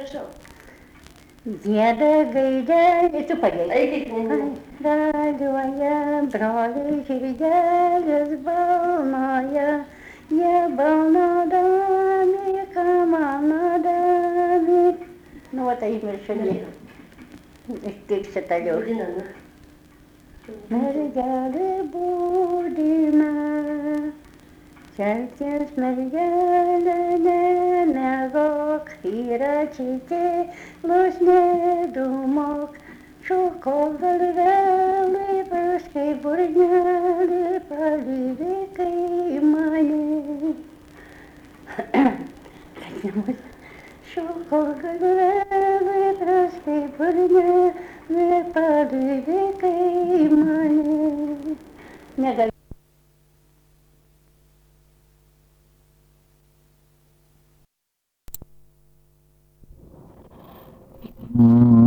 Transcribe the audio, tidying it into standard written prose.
Prašau. Gieda gaideliai, tu padėjai. Eikit, nežinau. Raliuoja broliai žirgelis balnoja, jie balnodami, kamanodami. Nu, va tai užmiršau. Kaip šitaliau. Budina, nu. Mergelė būdina, šalties mergelė nemegok, yra čitėlus nedumok, šoko galvelį, paskui burnelį, palydi kai mane. Šoko galvelį, paskui burnelį, palydi kai mane. Negaliu. Mm.